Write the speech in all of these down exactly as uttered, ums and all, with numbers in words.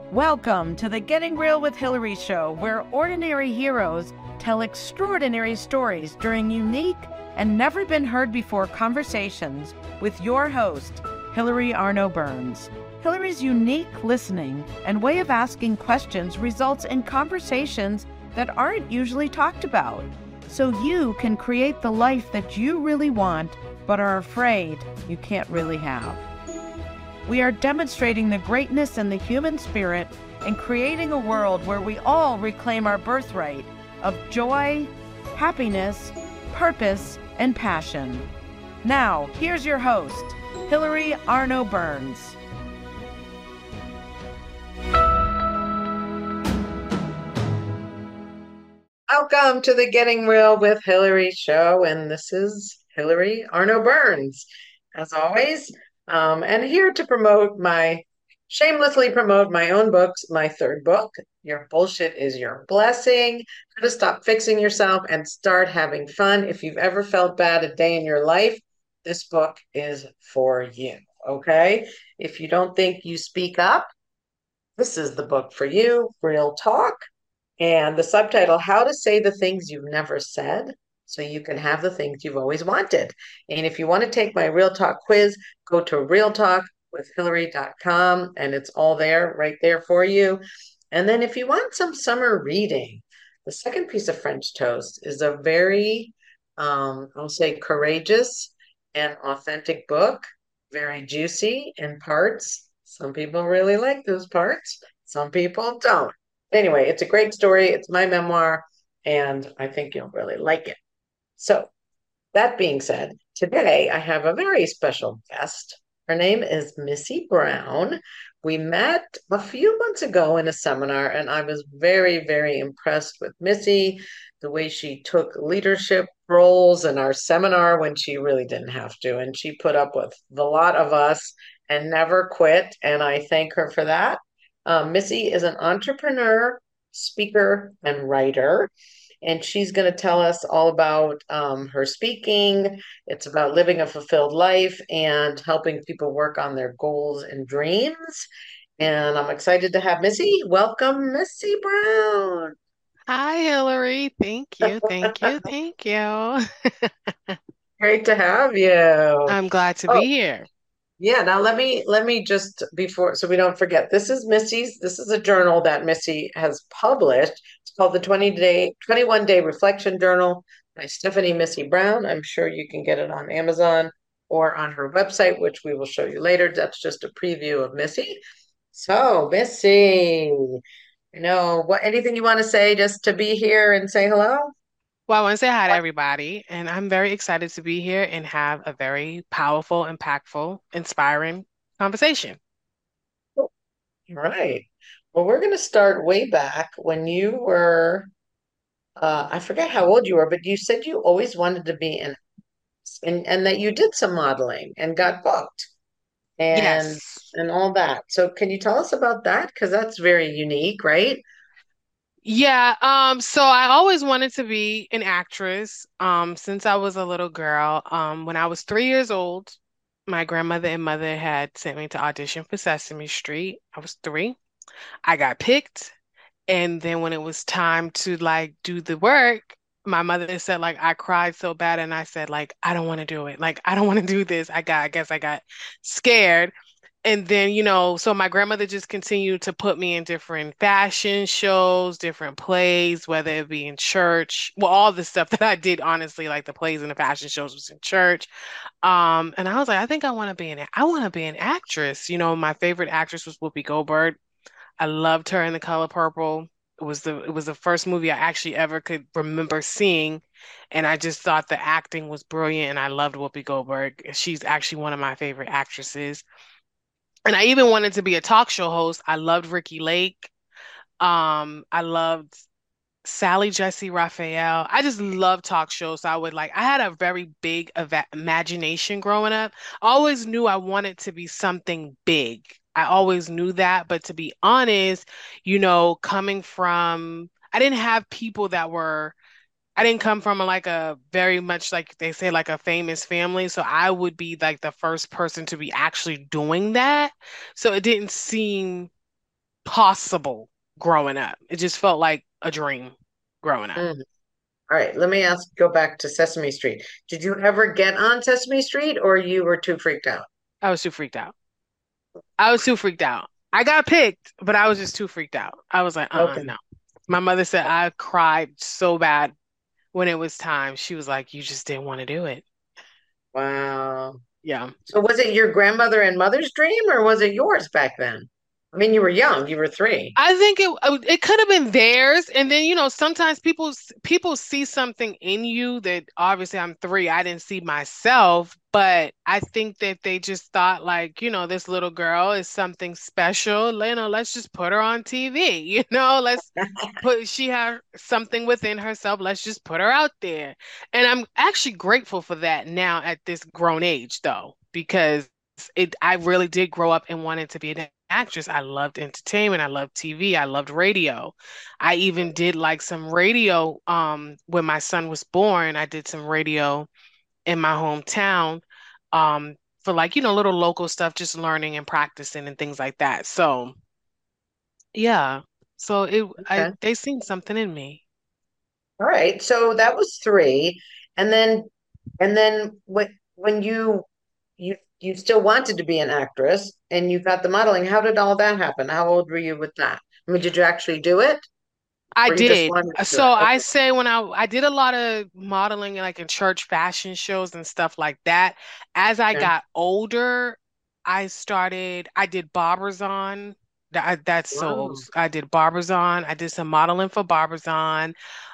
Welcome to the Getting Real with Hillary show, where ordinary heroes tell extraordinary stories during unique and never been heard before conversations with your host, Hillary Arno Burns. Hillary's unique listening and way of asking questions results in conversations that aren't usually talked about, so you can create the life that you really want but are afraid you can't really have. We are demonstrating the greatness in the human spirit and creating a world where we all reclaim our birthright of joy, happiness, purpose, and passion. Now, here's your host, Hillary Arno Burns. Welcome to the Getting Real with Hillary show, and this is Hillary Arno Burns, as always, um, and here to promote my, shamelessly promote my own books, my third book, Your Bullshit is Your Blessing, How to Stop Fixing Yourself and Start Having Fun. If you've ever felt bad a day in your life, this book is for you, okay? If you don't think you speak up, this is the book for you, Real Talk. And the subtitle, How to Say the Things You've Never Said So You Can Have the Things You've Always Wanted. And if you want to take my Real Talk quiz, go to real talk with hillary dot com and it's all there, right there for you. And then if you want some summer reading, the second piece of French toast is a very, um, I'll say, courageous and authentic book, very juicy in parts. Some people really like those parts, some people don't. Anyway, it's a great story. It's my memoir, and I think you'll really like it. So, that being said, today I have a very special guest. Her name is Missy Brown. We met a few months ago in a seminar, and I was very, very impressed with Missy, the way she took leadership roles in our seminar when she really didn't have to. And she put up with the lot of us and never quit. And I thank her for that. Um, Missy is an entrepreneur, speaker, and writer. And she's going to tell us all about um, her speaking. It's about living a fulfilled life and helping people work on their goals and dreams. And I'm excited to have Missy. Welcome, Missy Brown. Hi, Hillary. Thank you. Thank you. Thank you. Great to have you. I'm glad to Oh, be here. yeah, now let me let me just before so we don't forget. This is Missy's, this is a journal that Missy has published. It's called the twenty day twenty-one day reflection journal by Stephanie Missy Brown. I'm sure you can get it on Amazon or on her website, which we will show you later. That's just a preview of Missy. So, Missy, you know, what anything you want to say just to be here and say hello? Well, I want to say hi to everybody, and I'm very excited to be here and have a very powerful, impactful, inspiring conversation. All right. Well, we're going to start way back when you were uh, I forget how old you were, but you said you always wanted to be in, and and that you did some modeling and got booked and Yes. and all that. So can you tell us about that? Because that's very unique, right? Yeah, um, so I always wanted to be an actress, um, since I was a little girl. Um, when I was three years old, my grandmother and mother had sent me to audition for Sesame Street. I was three. I got picked. And then when it was time to like do the work, my mother said like I cried so bad and I said like I don't want to do it. Like I don't want to do this. I got I guess I got scared. And then, you know, so my grandmother just continued to put me in different fashion shows, different plays, whether it be in church. Well, all the stuff that I did, honestly, like the plays and the fashion shows was in church. Um, and I was like, I think I want to be an I want to be an actress. You know, my favorite actress was Whoopi Goldberg. I loved her in The Color Purple. It was the it was the first movie I actually ever could remember seeing, and I just thought the acting was brilliant, and I loved Whoopi Goldberg. She's actually one of my favorite actresses. And I even wanted to be a talk show host. I loved Ricky Lake. Um, I loved Sally Jesse Raphael. I just love talk shows. So I would like, I had a very big eva imagination growing up. I always knew I wanted to be something big. I always knew that. But to be honest, you know, coming from, I didn't have people that were, I didn't come from a, like a very much like they say, like a famous family. So I would be like the first person to be actually doing that. So it didn't seem possible growing up. It just felt like a dream growing up. Mm. All right, let me ask, go back to Sesame Street. Did you ever get on Sesame Street or you were too freaked out? I was too freaked out. I was too freaked out. I got picked, but I was just too freaked out. I was like, uh-uh, Okay. no. My mother said I cried so bad when it was time. She was like, you just didn't want to do it. Wow. Yeah. So was it your grandmother and mother's dream or was it yours back then? I mean, you were young, you were three. I think it uh, it could have been theirs, and then you know sometimes people people see something in you that obviously I'm three, I didn't see myself, but I think that they just thought like you know this little girl is something special. You know, let's just put her on T V. You know, let's put she has something within herself. Let's just put her out there, and I'm actually grateful for that now at this grown age, though, because it I really did grow up and wanted to be an actress. I loved entertainment. I loved T V. I loved radio. I even did like some radio um when my son was born. I did some radio in my hometown um for like, you know, little local stuff, just learning and practicing and things like that. So, yeah. So it I Okay. they seen something in me. All right. So that was three. And then and then when when you you you still wanted to be an actress and you got the modeling, how did all that happen? How old were you with that? I mean, did you actually do it I or you just did. wanted to do So it? I Okay. say when I I did a lot of modeling like in church fashion shows and stuff like that. As I Okay. got older, I started I did Barbizon. That that's so old. Wow. I did Barbizon. I did some modeling for Barbizon.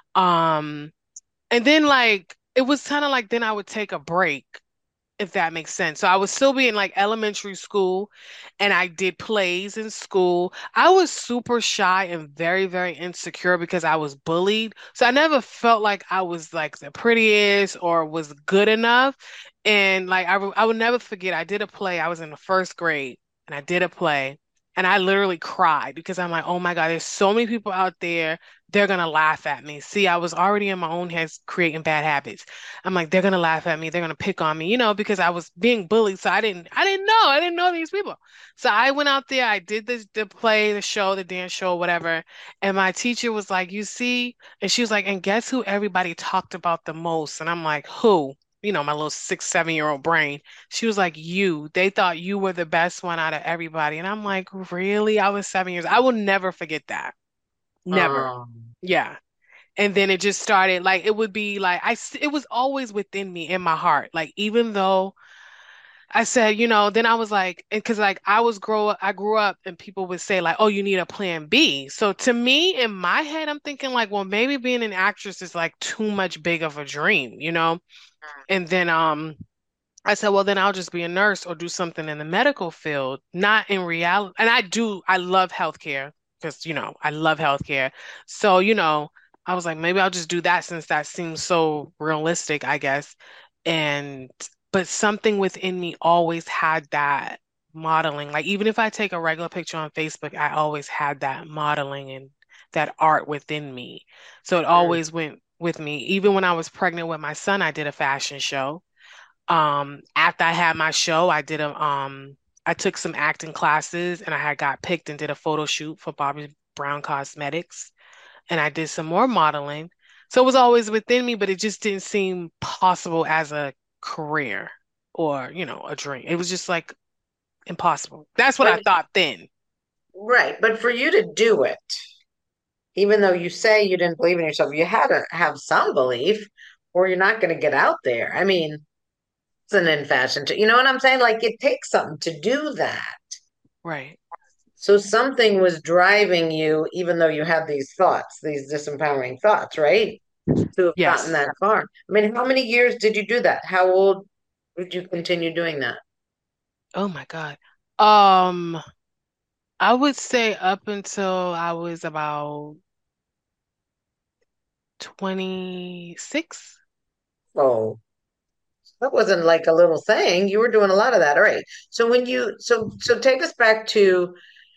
Um, and then like it was kind of like then I would take a break if that makes sense. So I was still be in like elementary school and I did plays in school. I was super shy and very, very insecure because I was bullied. So I never felt like I was like the prettiest or was good enough. And like I, I would never forget, I did a play. I was in the first grade and I did a play. And I literally cried because I'm like, oh my God, there's so many people out there. They're gonna laugh at me. See, I was already in my own head creating bad habits. I'm like, they're gonna laugh at me, they're gonna pick on me, you know, because I was being bullied. So I didn't I didn't know. I didn't know these people. So I went out there, I did the the play, the show, the dance show, whatever. And my teacher was like, you see, and she was like, and guess who everybody talked about the most? And I'm like, who? You know, my little six, seven year old brain. She was like, you. They thought you were the best one out of everybody. And I'm like, really? I was seven years. I will never forget that. Never. Um, Yeah. And then it just started like it would be like I s- it was always within me in my heart. Like even though I said, you know, then I was like, because like I was grow up, I grew up and people would say like, oh, you need a plan B. So to me, in my head, I'm thinking like, well, maybe being an actress is like too much big of a dream, you know? And then um I said, well, then I'll just be a nurse or do something in the medical field, not in reality. And I do, I love healthcare because, you know, I love healthcare. So, you know, I was like, maybe I'll just do that since that seems so realistic, I guess. And, but something within me always had that modeling. Like, even if I take a regular picture on Facebook, I always had that modeling and that art within me. So it mm, always went with me. Even when I was pregnant with my son, I did a fashion show. Um, after I had my show, I did a um I took some acting classes and I had got picked and did a photo shoot for Bobbi Brown Cosmetics and I did some more modeling. So it was always within me, but it just didn't seem possible as a career or, you know, a dream. It was just like impossible. That's what I but thought then. right, but for you to do it, even though you say you didn't believe in yourself, you had to have some belief, or you're not going to get out there. I mean, it's an in fashion, too. You know what I'm saying? Like it takes something to do that. Right. So something was driving you, even though you had these thoughts, these disempowering thoughts, right? To have gotten Yes. that far. I mean, how many years did you do that? How old did you continue doing that? Oh my God. Um, I would say up until I was about twenty-six. Oh, that wasn't like a little thing. You were doing a lot of that. All right. So when you so so take us back to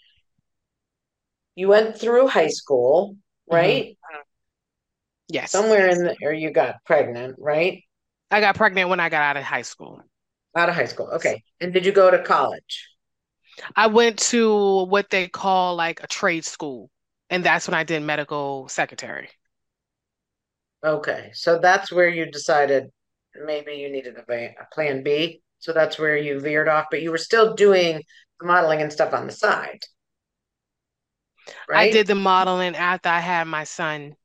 you went through high school, Hmm. right? Yes. Somewhere in the or you got pregnant, right? I got pregnant when I got out of high school. Out of high school. Okay. And did you go to college? I went to what they call like a trade school, and that's when I did medical secretary. Okay, so that's where you decided maybe you needed a, va- a plan B. So that's where you veered off, but you were still doing modeling and stuff on the side, I right? did the modeling after I had my son.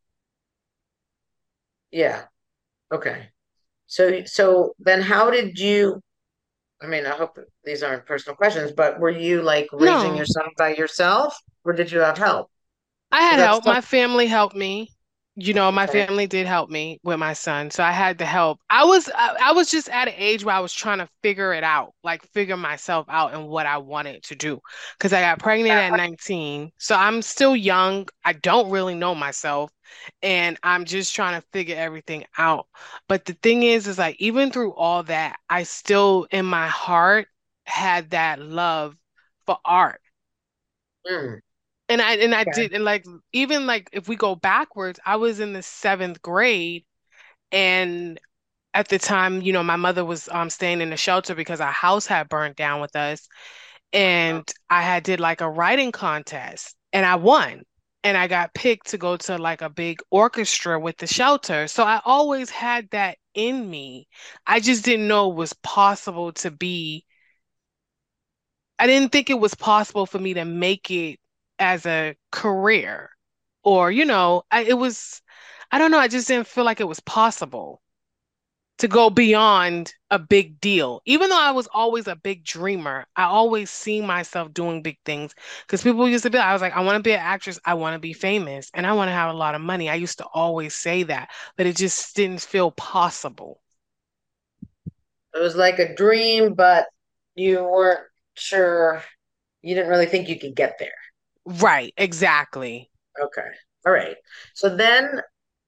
Yeah. Okay. So so then how did you, I mean, I hope these aren't personal questions, but were you like raising No. your son by yourself or did you have help? I Because had that's help. tough. My family helped me. You know, my Okay. family did help me with my son, so I had to help. I was I, I was just at an age where I was trying to figure it out, like figure myself out and what I wanted to do. Because I got pregnant at nineteen, so I'm still young. I don't really know myself, and I'm just trying to figure everything out. But the thing is, is like even through all that, I still in my heart had that love for art. Mm, And I and I okay. did and like even like if we go backwards, I was in the seventh grade and at the time, you know, my mother was um staying in a shelter because our house had burned down with us. Oh, And I had did like a writing contest and I won. And I got picked to go to like a big orchestra with the shelter. So I always had that in me. I just didn't know it was possible to be I didn't think it was possible for me to make it as a career or, you know, I, it was, I don't know, I just didn't feel like it was possible to go beyond a big deal. Even though I was always a big dreamer, I always see myself doing big things because people used to be, I was like, I want to be an actress, I want to be famous, and I want to have a lot of money. I used to always say that, but it just didn't feel possible. it was like a dream, but you weren't sure, you didn't really think you could get there. Right, exactly. Okay. All right. So then,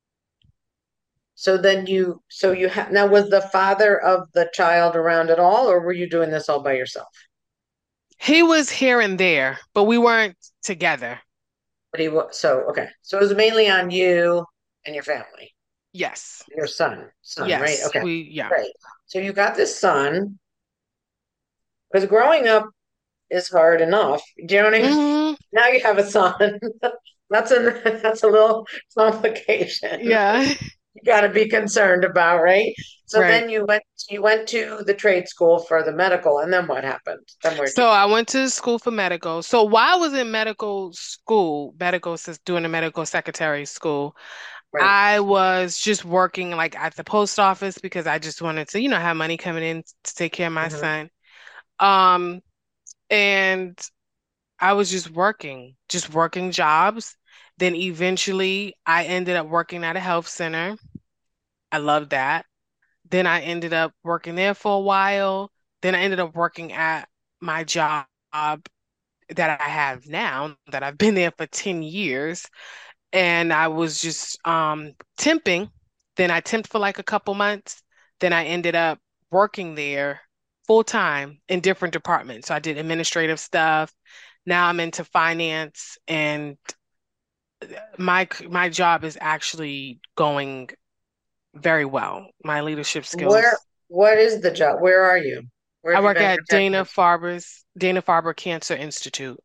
so then you, so you have, now was the father of the child around at all, or were you doing this all by yourself? He was here and there, but we weren't together. But he was, so, okay. So it was mainly on you and your family, Yes. your son, son, right? Yes, Okay. we, yeah. Great. So you got this son, because growing up is hard enough. Do you know what I mean? Hmm. Now you have a son. That's a that's a little complication. Yeah. You got to be concerned about, right? So Right. then you went you went to the trade school for the medical, and then what happened? Then where'd you So I went to school for medical. So while I was in medical school, medical, sis- doing a medical secretary school, go? Right. I was just working like at the post office because I just wanted to, you know, have money coming in to take care of my Hmm. son. Um, and I was just working, just working jobs. Then eventually I ended up working at a health center. I loved that. Then I ended up working there for a while. Then I ended up working at my job that I have now, that I've been there for ten years. And I was just um temping. Then I temped for like a couple months. Then I ended up working there full time in different departments. So I did administrative stuff. Now I'm into finance and my my job is actually going very well. My leadership Where skills. what is the job? Where are you? Where I have you work been for at ten Dana years? Farber's Dana-Farber Cancer Institute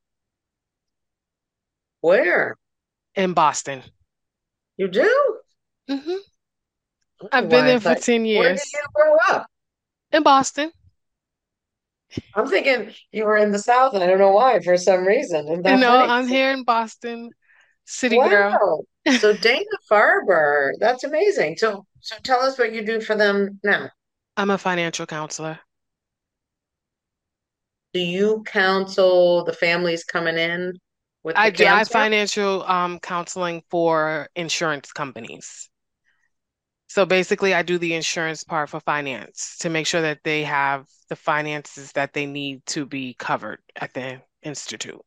Where? in Boston. You do? Hmm. I don't know I've been why I there for thought. ten Where did years you grow up? in Boston. I'm thinking you were in the South, and I don't know why for some reason. Isn't You that know, funny? I'm here in Boston, city girl. Wow. So Dana Farber, that's amazing. So so tell us what you do for them now. I'm a financial counselor. Do you counsel the families coming in with I the do I cancer? financial um counseling for insurance companies. So basically, I do the insurance part for finance to make sure that they have the finances that they need to be covered at the institute.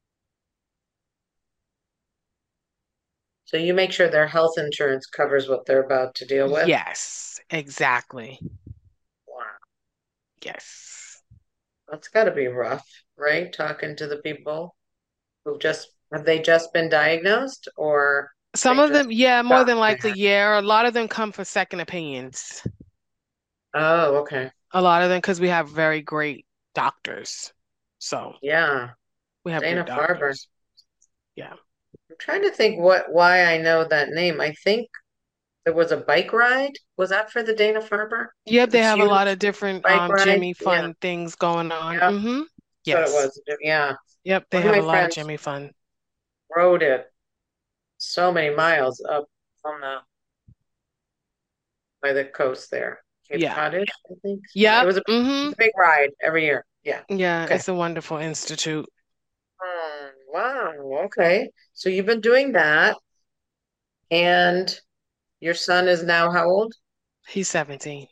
So you make sure their health insurance covers what they're about to deal with? Yes, exactly. Wow. Yes. That's got to be rough, right? Talking to the people who've just, have they just been diagnosed or Some they of just them, yeah, more got than likely, there? yeah. A lot of them come for second opinions. Oh, okay. A lot of them because we have very great doctors. So Yeah, we have good Dana-Farber. doctors. Yeah. I'm trying to think what why I know that name. I think there was a bike ride. Was that for the Dana-Farber? Yep, they This have a lot huge of different bike um ride. Jimmy Yeah, fun things going on. yep. Mm-hmm. That's what it Yes. was. Yeah. Yep, they One of have a my lot of friends Jimmy fun. rode it so many miles up on the by the coast there. Cape Yeah. Cottage, I think. It Yep. was a Mm-hmm. it's a big ride every year. Yeah. Yeah, Okay. it's a wonderful institute. Hmm, wow. Okay. So you've been doing that, and your son is now how old? He's seventeen.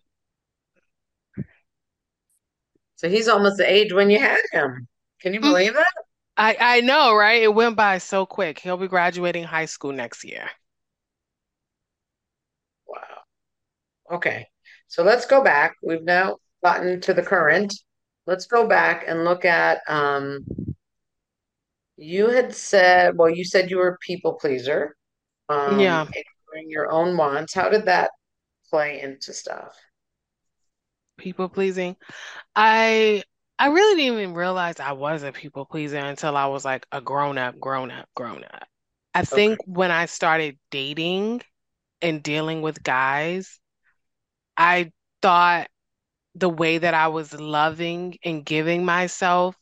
So he's almost the age when you had him. Can you Mm, believe that? I I know, right? It went by so quick. He'll be graduating high school next year. Wow. Okay. So let's go back. We've now gotten to the current. Let's go back and look at um you had said, well, you said you were a people pleaser, um, Yeah, ignoring your own wants. How did that play into stuff? people pleasing. I I really didn't even realize I was a people pleaser until I was like a grown up, grown up, grown up. I Okay. think when I started dating and dealing with guys, I thought the way that I was loving and giving myself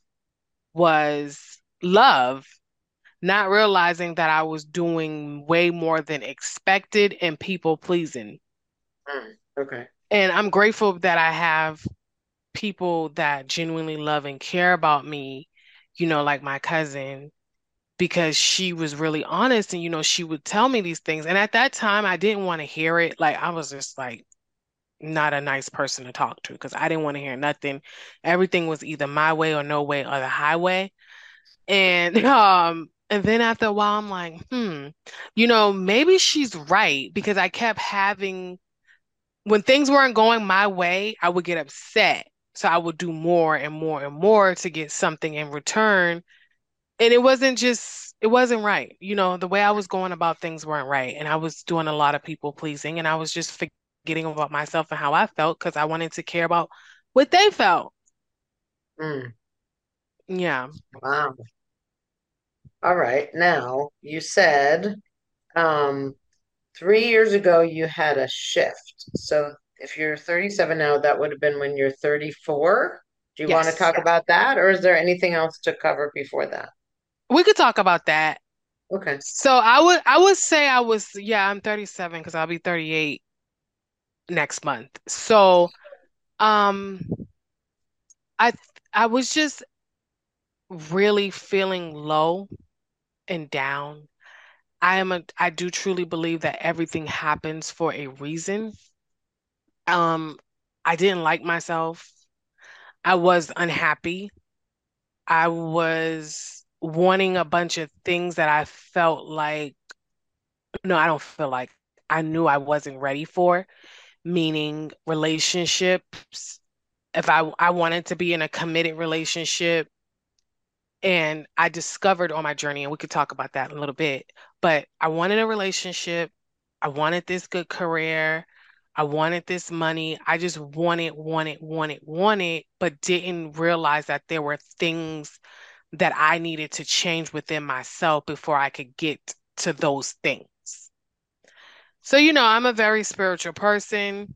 was love, not realizing that I was doing way more than expected and people pleasing. Mm, okay. And I'm grateful that I have people that genuinely love and care about me, you know, like my cousin, because she was really honest and, you know, she would tell me these things. And at that time, I didn't want to hear it. Like, I was just like, not a nice person to talk to because I didn't want to hear nothing. Everything was either my way or no way or the highway. And um and then after a while I'm like, hmm, you know, maybe she's right because I kept having when things weren't going my way, I would get upset. So I would do more and more and more to get something in return. And it wasn't just it wasn't right. You know, the way I was going about things weren't right. And I was doing a lot of people pleasing and I was just forgetting about myself and how I felt because I wanted to care about what they felt. Mm, Yeah. wow. All right. Now, you said um, three years ago you had a shift. So if you're thirty-seven now, that would have been when you're thirty-four. Do you want to Yes. talk about that, or is there anything else to cover before that? We could talk about that. Okay. So I would I would say I was yeah, I'm thirty-seven because I'll be thirty-eight next month. So um I I was just really feeling low and down. I am a I do truly believe that everything happens for a reason. Um I didn't like myself. I was unhappy. I was wanting a bunch of things that I felt like no, I don't feel like I knew I wasn't ready for. Meaning relationships. If I I wanted to be in a committed relationship, and I discovered on my journey, and we could talk about that in a little bit, but I wanted a relationship. I wanted this good career. I wanted this money. I just wanted, wanted, wanted, wanted, but didn't realize that there were things that I needed to change within myself before I could get to those things. So, you know, I'm a very spiritual person.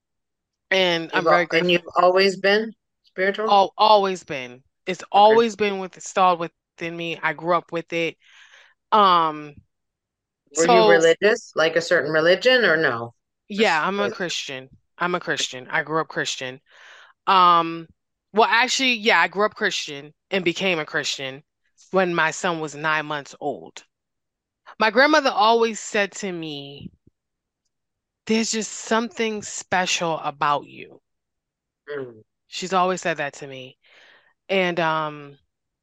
And You've I'm al- very and you've grateful. always been spiritual? All always been. It's Okay. always been with installed within me. I grew up with it. Um, Were you so religious, like a certain religion, or no? yeah, Just I'm a Christian. I'm a Christian. I grew up Christian. Um, well, actually, yeah, I grew up Christian and became a Christian when my son was nine months old. My grandmother always said to me, "There's just something special about you." mm, She's always said that to me. And um,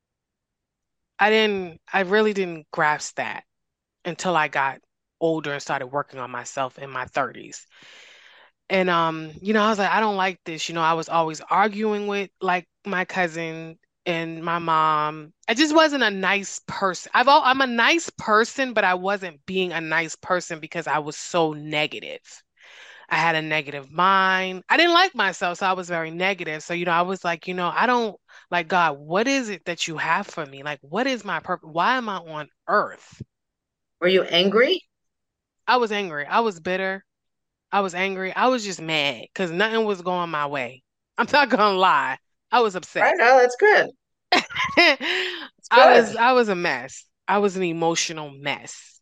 I didn't, I really didn't grasp that until I got older and started working on myself in my thirties. And um, you know, I was like, I don't like this. You know, I was always arguing with like my cousin and my mom. I just wasn't a nice person. I've all, I'm a nice person, but I wasn't being a nice person because I was so negative. I had a negative mind. I didn't like myself, so I was very negative. So, you know, I was like, you know, I don't like God, what is it that you have for me? Like, what is my purpose? Why am I on earth? Were you angry? I was angry. I was bitter. I was angry. I was just mad because nothing was going my way. I'm not gonna lie. I was Right. upset. Oh, that's good. It's I good. was I was a mess. I was an emotional mess.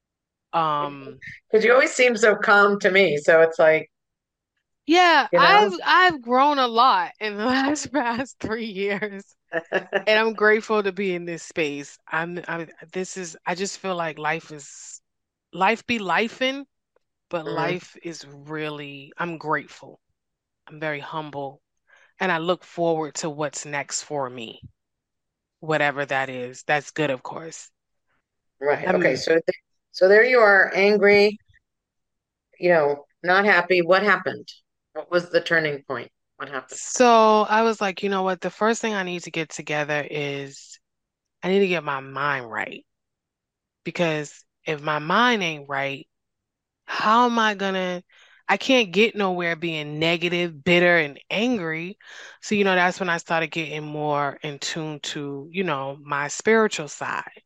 Um, Because you always seem so calm to me. So it's like, yeah, you I've know. I've grown a lot in the last past three years, and I'm grateful to be in this space. I'm I'm this is I just feel like life is life be lifing, but Mhm. life is really I'm grateful. I'm very humble, and I look forward to what's next for me, whatever that is. That's good, of course. Right. Okay. I'm So, th so there you are, angry, you know, not happy. What happened? What was the turning point? What happened? so I was like, you know what? The first thing I need to get together is I need to get my mind right. Because if my mind ain't right, how am I gonna? I can't get nowhere being negative, bitter, and angry. So, you know, that's when I started getting more in tune to, you know, my spiritual side.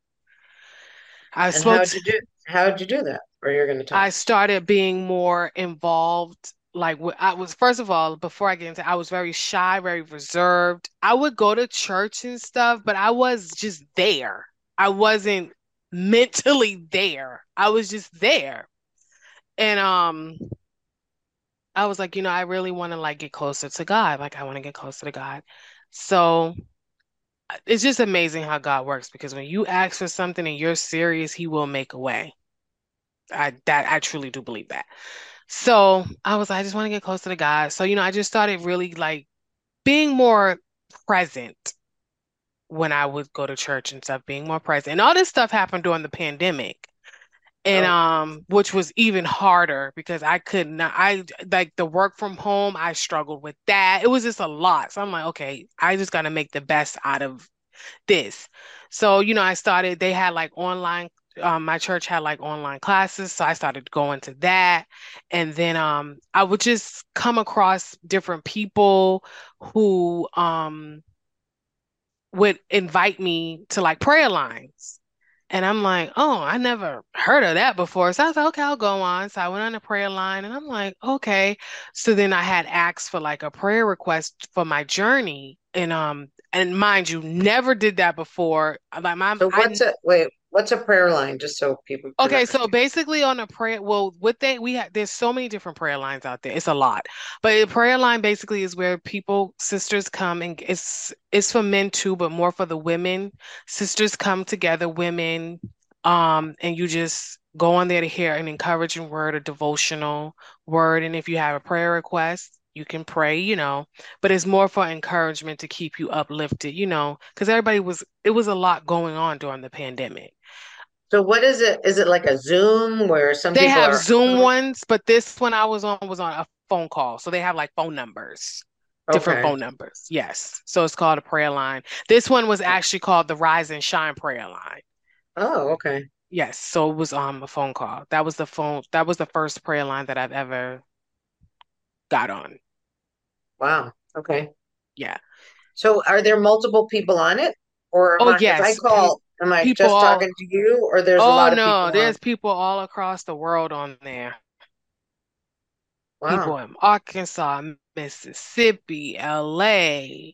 I And spoke how'd to, you do? How'd you do that? Or you're going to tell I us? started being more involved. Like wh- I was, first of all, before I get into, I was very shy, very reserved. I would go to church and stuff, but I was just there. I wasn't mentally there. I was just there. And um, I was like, you know, I really want to like get closer to God. Like I want to get closer to God. So it's just amazing how God works because when you ask for something and you're serious, He will make a way. I that I truly do believe that. So I was like, I just want to get closer to God. So, you know, I just started really like being more present when I would go to church and stuff, being more present. And all this stuff happened during the pandemic. And Oh, um, which was even harder because I could not, I like the work from home, I struggled with that. It was just a lot. So I'm like, okay, I just got to make the best out of this. So, you know, I started, they had like online, um, my church had like online classes. So I started going to that. And then um, I would just come across different people who um, would invite me to like prayer lines. And I'm like, oh, I never heard of that before. So I was like, okay, I'll go on. So I went on a prayer line and I'm like, okay. So then I had asked for like a prayer request for my journey. And um, and mind you, never did that before. Like my so what's I a wait? What's a prayer line? Just so people can Okay, so understand. basically on a prayer, well, what they we have there's so many different prayer lines out there. It's a lot. But a prayer line basically is where people, sisters come and it's it's for men too, but more for the women. Sisters come together, women, um, and you just go on there to hear an encouraging word, a devotional word, and if you have a prayer request, you can pray, you know, but it's more for encouragement to keep you uplifted, you know, because everybody was it was a lot going on during the pandemic. So what is it? Is it like a Zoom where some They people have are Zoom on? ones, but this one I was on was on a phone call. So they have like phone numbers, different Okay. phone numbers. Yes. So it's called a prayer line. This one was actually called the Rise and Shine prayer line. Oh, okay. Yes. So it was um a phone call. That was the phone, that was the first prayer line that I've ever got on. Wow. Okay. Yeah. So are there multiple people on it? Or am Oh I, if I yes. Pe call, am I people just all talking to you or there's a oh lot of no, people on? there's people all across the world on there. People Wow. in Arkansas, Mississippi, L A,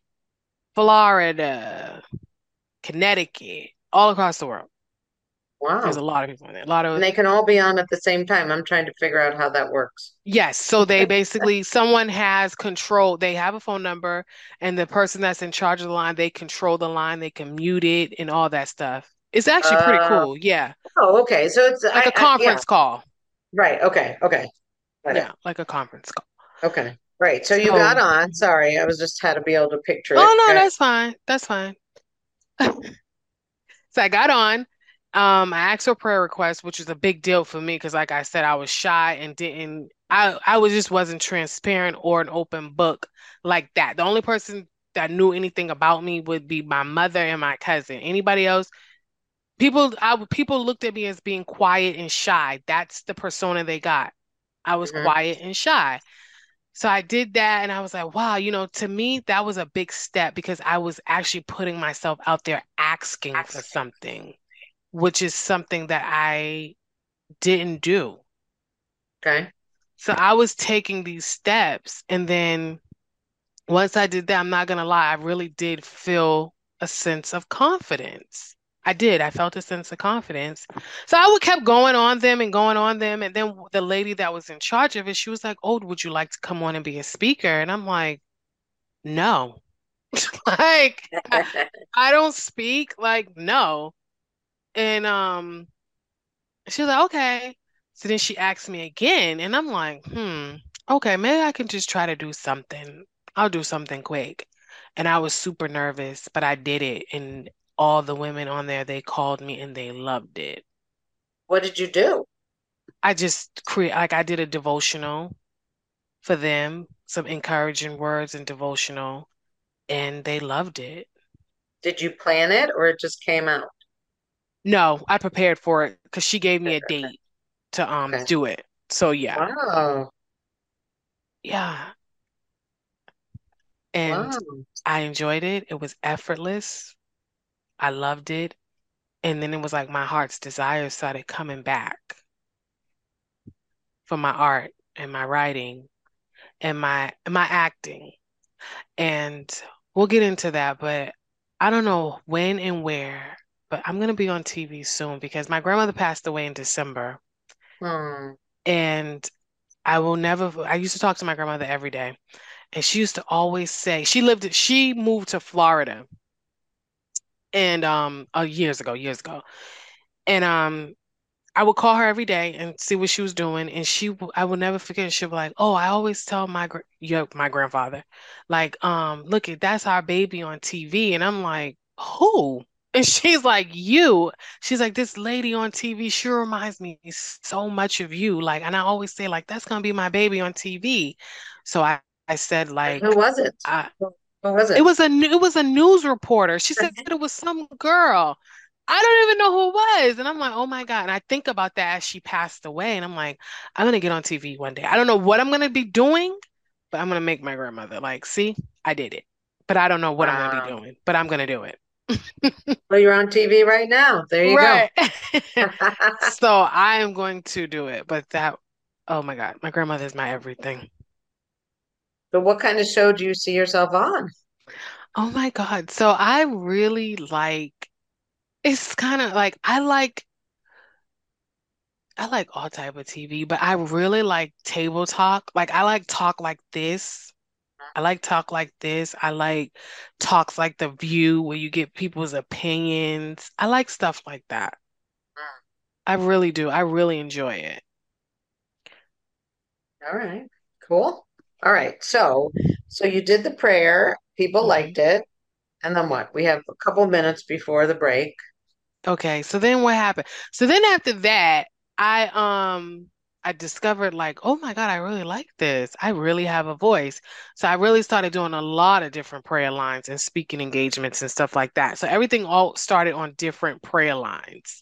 Florida, Connecticut, all across the world. There's a Wow. lot of people in there. A lot And of they can all be on at the same time. I'm trying to figure out how that works. yes. So they basically someone has control. They have a phone number, and the person that's in charge of the line, they control the line. They can mute it and all that stuff. It's actually pretty Uh, cool. Yeah, oh, okay. So it's like I, a I yeah, conference call. right. Okay. Okay. Got it. Yeah, like a conference call. Okay. Right. So you got So, on. Sorry, I was just had to be able to picture it. oh no, Uh, that's fine. That's fine. So I got on. Um, I asked for a prayer request, which was a big deal for me because, like I said, I was shy and didn't. I I was just wasn't transparent or an open book like that. The only person that knew anything about me would be my mother and my cousin. Anybody else, people, I people looked at me as being quiet and shy. That's the persona they got. I was Hmm. quiet and shy. So I did that and I was like, wow, you know, to me, that was a big step because I was actually putting myself out there asking for something, which is something that I didn't do. Okay. So I was taking these steps. And then once I did that, I'm not gonna lie, I really did feel a sense of confidence. I did. I felt a sense of confidence. So I would kept going on them and going on them. And then the lady that was in charge of it, she was like, oh, would you like to come on and be a speaker? And I'm like, no. Like I, I don't speak. Like, no. And um she was like, okay. So then she asked me again, and I'm like, hmm, okay, maybe I can just try to do something. I'll do something quick. And I was super nervous, but I did it. And all the women on there, they called me and they loved it. What did you do? I just create like I did a devotional for them, some encouraging words and devotional, and they loved it. Did you plan it or it just came out? No, I prepared for it because she gave me Okay. a date to um Okay. do it. So yeah. Wow. Yeah. And Wow. I enjoyed it. It was effortless. I loved it. And then it was like my heart's desire started coming back for my art and my writing and my my acting. And we'll get into that, but I don't know when and where, but I'm gonna be on T V soon because my grandmother passed away in December. Hmm. And I will never, I used to talk to my grandmother every day. And she used to always say, she lived, she moved to Florida and um uh, years ago, years ago. And um I would call her every day and see what she was doing, and she w- I will never forget. She'll be like, "Oh, I always tell my gr your my grandfather, like, um, look at that's our baby on T V," and I'm like, "Who?" And she's like, "You." She's like, "This lady on T V, she reminds me so much of you." Like, and I always say, like, "That's gonna be my baby on T V." So I I said, And who like, was it? I Who, who was it it? was a new, it was a news reporter. She said it was some girl. I don't even know who it was. And I'm like, oh my God. And I think about that as she passed away. And I'm like, I'm gonna get on T V one day. I don't know what I'm gonna be doing, but I'm gonna make my grandmother like, see, I did it. But I don't know what I'm gonna be Wow. doing, but I'm gonna do it. Well, you're on T V right now. There you go. Right. So I am going to do it. But that, oh my God, my grandmother is my everything. So what kind of show do you see yourself on? Oh my God. So I really like, it's kind of like, I like I like all type of T V, but I really like table talk. Like I like talk like this. I like talk like this. I like talks like The View where you get people's opinions. I like stuff like that. I really do. I really enjoy it. All right. Cool. All right. So, so you did the prayer. People Mhm. liked it. And then what? We have a couple minutes before the break. Okay, so then what happened? So then after that, I um I discovered like, oh my God, I really like this. I really have a voice. So I really started doing a lot of different prayer lines and speaking engagements and stuff like that. So everything all started on different prayer lines.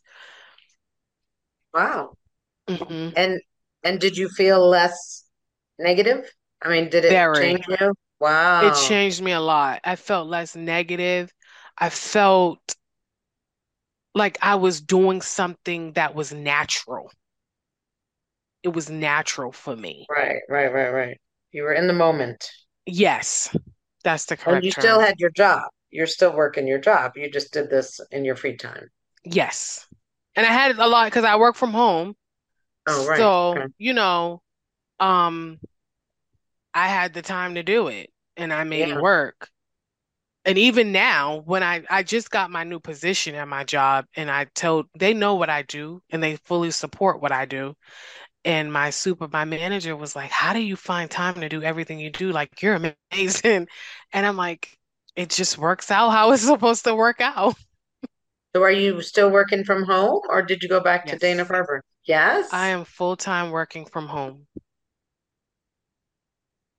Wow. Hmm. And and did you feel less negative? I mean, did it change Very. you? It Wow. changed me a lot. I felt less negative. I felt like I was doing something that was natural. It was natural for me. Right, right, right, right. You were in the moment. Yes, that's the And you correct still term. had your job. You're still working your job. You just did this in your free time. Yes. And I had a lot because I work from home. Oh, right. So, Okay. you know, um, I had the time to do it and I made it Yeah. work. And even now, when I I just got my new position at my job and I told they know what I do and they fully support what I do. And my super my manager was like, "How do you find time to do everything you do? Like you're amazing." And I'm like, "It just works out how it's supposed to work out." So are you still working from home or did you go back to Yes. Dana-Farber? I Yes. am full-time working from home.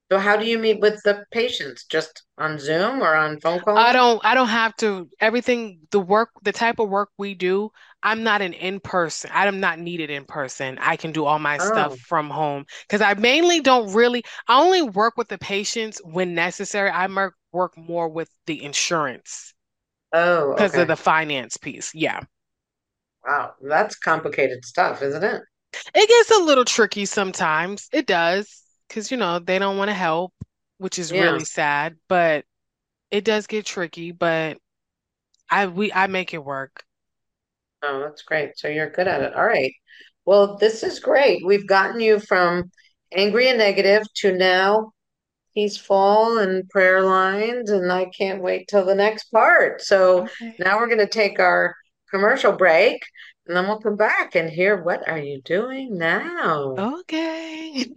So how do you meet with the patients? Just on Zoom or on phone I calls? don't I don't have to everything the work the type of work we do, I'm not an in-person. I'm not needed in person. I can do all my stuff Oh, from home because I mainly don't really I only work with the patients when necessary. I mer work more with the insurance oh, because of okay. the finance piece. Yeah. Wow, that's complicated stuff, isn't it? It gets a little tricky sometimes. It does because you know they don't want to help, which is Yeah. really sad, but it does get tricky, but I we I make it work. Oh, that's great. So you're good at it. All right. Well, this is great. We've gotten you from angry and negative to now peaceful and prayer lines, and I can't wait till the next part. So Okay. now we're going to take our commercial break, and then we'll come back and hear what are you doing now? Okay.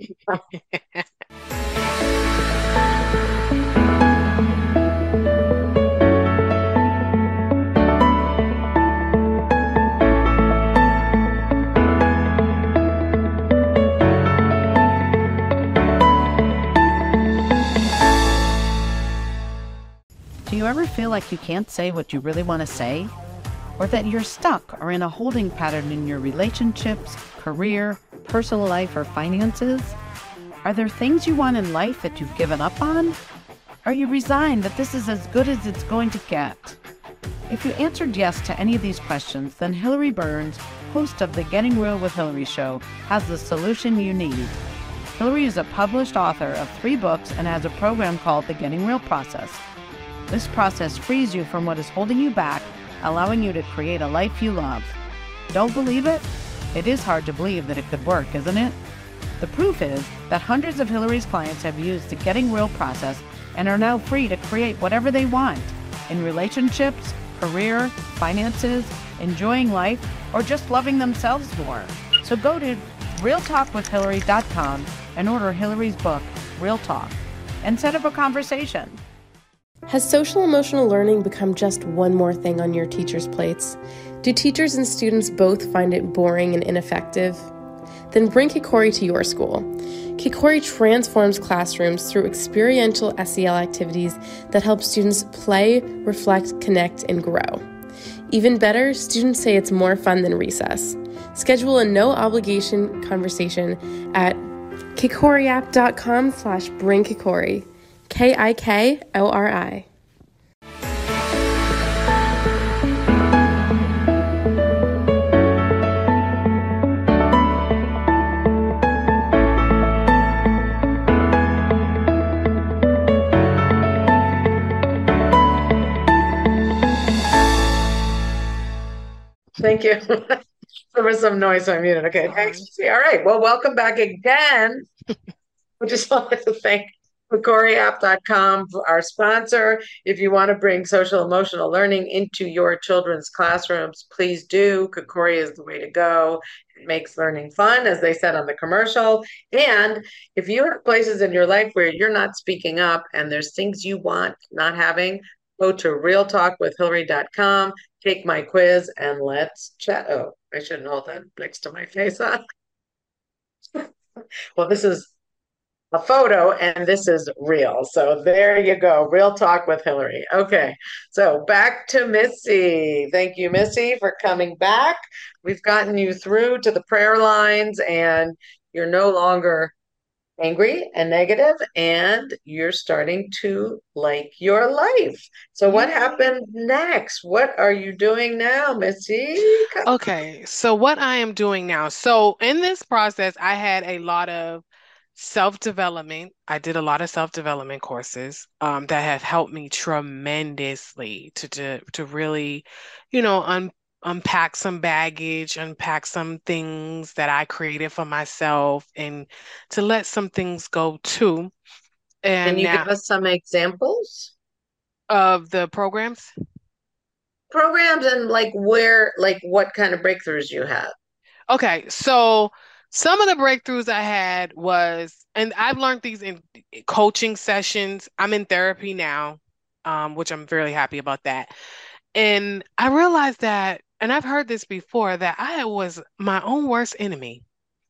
Do you ever feel like you can't say what you really want to say? Or that you're stuck or in a holding pattern in your relationships, career, personal life, or finances? Are there things you want in life that you've given up on? Are you resigned that this is as good as it's going to get? If you answered yes to any of these questions, then Hillary Burns, host of the Getting Real with Hillary show, has the solution you need. Hillary is a published author of three books and has a program called the Getting Real Process. This process frees you from what is holding you back, allowing you to create a life you love. Don't believe it? It is hard to believe that it could work, isn't it? The proof is that hundreds of Hillary's clients have used the Getting Real process and are now free to create whatever they want in relationships, career, finances, enjoying life, or just loving themselves more. So go to real talk with hillary dot com and order Hillary's book, Real Talk, and set up a conversation. Has social emotional learning become just one more thing on your teachers' plates? Do teachers and students both find it boring and ineffective? Then bring Kikori to your school. Kikori transforms classrooms through experiential S E L activities that help students play, reflect, connect, and grow. Even better, students say it's more fun than recess. Schedule a no-obligation conversation at kikoriapp.com slash bring Kikori. K I K O R I. Thank you. There was some noise, so I muted. Okay, thanks. Sorry. All right. Well, welcome back again. We just wanted to thank Kikori App dot com, our sponsor. If you want to bring social emotional learning into your children's classrooms, please do. Kikori is the way to go. It makes learning fun, as they said on the commercial. And if you have places in your life where you're not speaking up and there's things you want not having, go to real talk with hillary dot com, take my quiz, and let's chat. Oh, I shouldn't hold that next to my face. Huh? Well, this is a photo and this is real. So there you go. Real talk with Hillary. Okay. So back to Missy. Thank you, Missy, for coming back. We've gotten you through to the prayer lines and you're no longer angry and negative and you're starting to like your life. So what Yay. happened next? What are you doing now, Missy? Okay, so what I am doing now. So in this process, I had a lot of self-development. I did a lot of self-development courses um, that have helped me tremendously to to, to really, you know, un unpack some baggage, unpack some things that I created for myself, and to let some things go too. Can And you now give us some examples? of the programs. Programs and like where, like what kind of breakthroughs you had. Okay, so some of the breakthroughs I had was, and I've learned these in coaching sessions. I'm in therapy now, um, which I'm very happy about that. And I realized that, and I've heard this before, that I was my own worst enemy.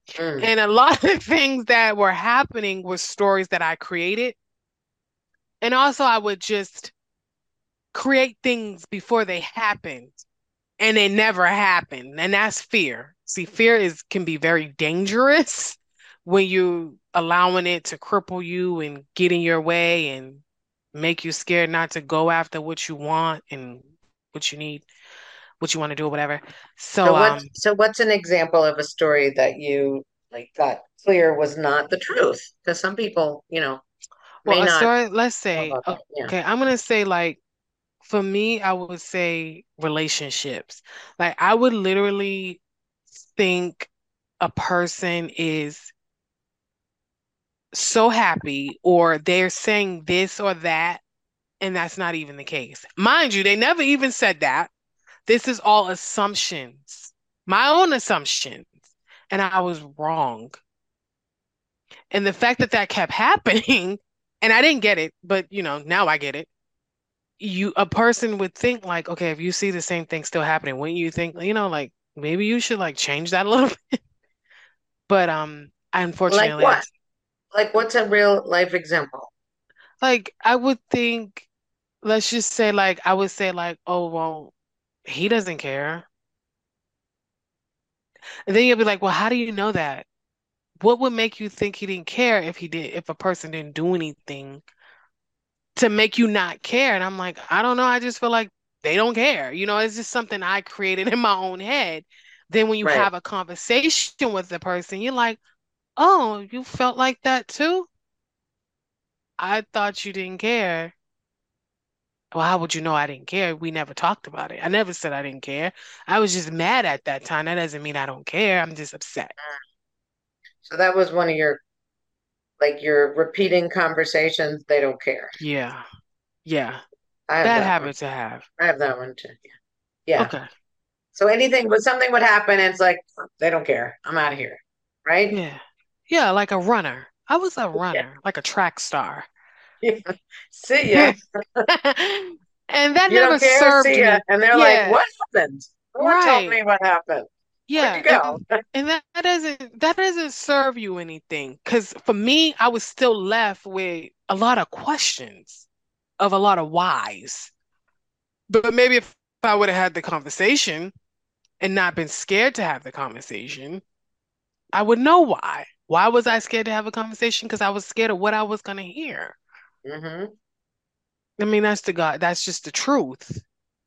Mm. And a lot of things that were happening were stories that I created. And also, I would just create things before they happened, and they never happened. And that's fear. See, fear is can be very dangerous when you allowing it to cripple you and get in your way and make you scared not to go after what you want and what you need, what you want to do or whatever. So So, what um, so what's an example of a story that you like got clear was not the truth? Because some people, you know, well, may a not story, let's know say, about that. Yeah. okay, I'm gonna say like for me, I would say relationships. Like I would literally think a person is so happy or they're saying this or that, and that's not even the case. Mind you, they never even said that. This is all assumptions, my own assumptions, and I was wrong. And the fact that that kept happening, and I didn't get it, but you know, now I get it. You, a person would think like, okay, if you see the same thing still happening, wouldn't you think, you know, like maybe you should like change that a little bit? But um, Like unfortunately, I what? Like what's a real life example? like I would think, let's just say like I would say like, oh well, he doesn't care. And then you'll be like, well, how do you know that? What would make you think he didn't care if he did, if a person didn't do anything to make you not care? And I'm like, I don't know. I just feel like they don't care. You know, it's just something I created in my own head. Then when you Right. have a conversation with the person, you're like, oh, you felt like that too? I thought you didn't care. Well, how would you know I didn't care? We never talked about it. I never said I didn't care. I was just mad at that time. That doesn't mean I don't care. I'm just upset. So that was one of your like your repeating conversations. They don't care. Yeah. Yeah. I have Bad that one. habit to have. I have that one too. Yeah. Okay. So anything, but something would happen, and it's like they don't care. I'm out of here, right? Yeah. Yeah, like a runner. I was a Yeah. runner, like a track star. Yeah. See ya. And that You don't never care. served See ya. me. And they're like, Yeah, "What happened? No one told right. me what happened. Where'd you Yeah, go?" and and that, that doesn't that doesn't serve you anything. Because for me, I was still left with a lot of questions of a lot of whys. But maybe if I would have had the conversation and not been scared to have the conversation, I would know why. Why was I scared to have a conversation? Because I was scared of what I was going to hear. Hmm. I mean, that's the God, that's just the truth.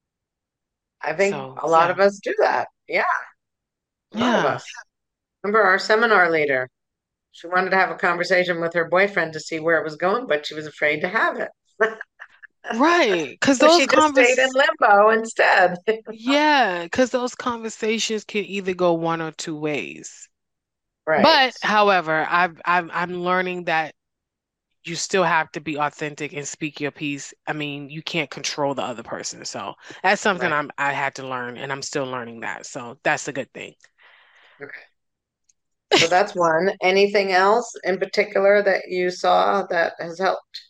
I think So, a lot yeah. of us do that. Yeah, a lot of Yeah. us. Remember our seminar leader? She wanted to have a conversation with her boyfriend to see where it was going, but she was afraid to have it. Right. Because So those she just stayed in convers limbo instead. yeah, because those conversations can either go one or two ways. Right, But however, I've, I've I'm learning that you still have to be authentic and speak your piece. I mean, you can't control the other person. So that's something right. I'm I had to learn and I'm still learning that. So that's a good thing. Okay. So that's one. Anything else in particular that you saw that has helped?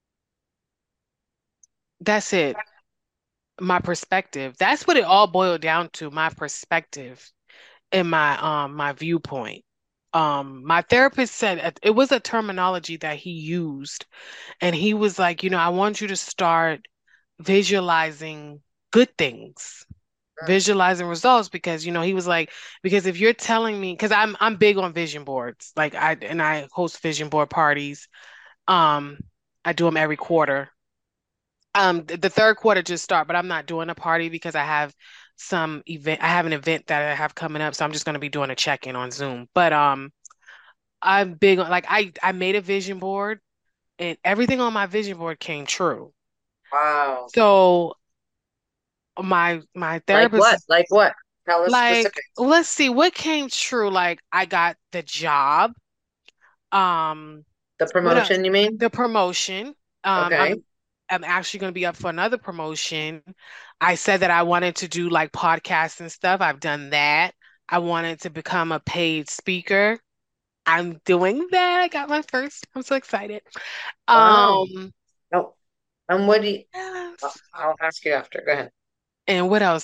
That's it. My perspective. That's what it all boiled down to, my perspective and my um my viewpoint. Um, my therapist said it it was a terminology that he used, and he was like, you know, I want you to start visualizing good things, visualizing results, because you know, he was like, because if you're telling me, because I'm I'm big on vision boards, like I and I host vision board parties. Um, I do them every quarter. Um, th- the third quarter just start, but I'm not doing a party because I have some event. I have an event that I have coming up, so I'm just going to be doing a check-in on Zoom. But um, I'm big on like I I made a vision board, and everything on my vision board came true. Wow. So my my Like therapist what? is Like what? Tell us like, specifics. let's see what came true. Like I got the job. Um, The what else? promotion, you mean? The promotion. Um, Okay. I'm I'm actually going to be up for another promotion. I said that I wanted to do like podcasts and stuff. I've done that. I wanted to become a paid speaker. I'm doing that. I got my first. I'm so excited. Wow. Um, No. And what do you, I'll yes. I'll ask you after. Go ahead. And what else?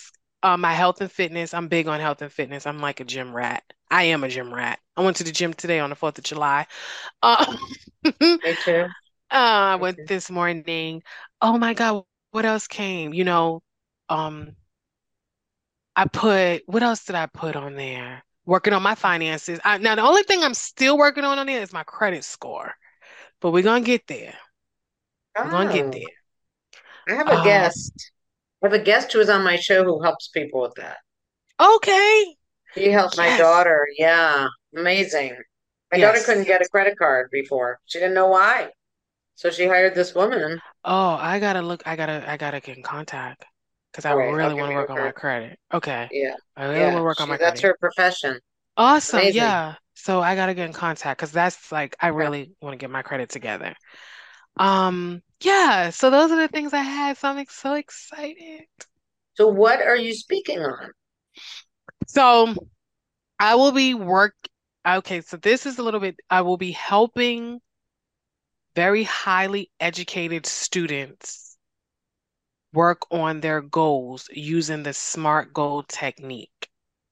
uh, my health and fitness. I'm big on health and fitness. I'm like a gym rat. I am a gym rat. I went to the gym today on the fourth of July. Uh, uh, Me too. I Me went too. this morning. Oh my God, what else came? You know, um, I put, what else did I put on there? Working on my finances. I, now, the only thing I'm still working on on there is my credit score, but we're gonna get there. We're gonna get Oh, there. I have a Um, guest. I have a guest who is on my show who helps people with that. okay. She helped my Yes. daughter. Yeah, amazing. My daughter couldn't Yes. get a credit card before. She didn't know why. So she hired this woman. Oh, I gotta look. I gotta. I gotta get in contact because I All right, I'll really give want to you work on my her. credit. Okay, Yeah, I really want yeah. to work on She my that's credit. her profession. Awesome. Amazing. Yeah. So I gotta get in contact because that's like I Yeah. really want to get my credit together. Um. Yeah. So those are the things I had. So I'm ex- so excited. So what are you speaking on? So I will be work. Okay. So this is a little bit. I will be helping very highly educated students work on their goals using the SMART goal technique.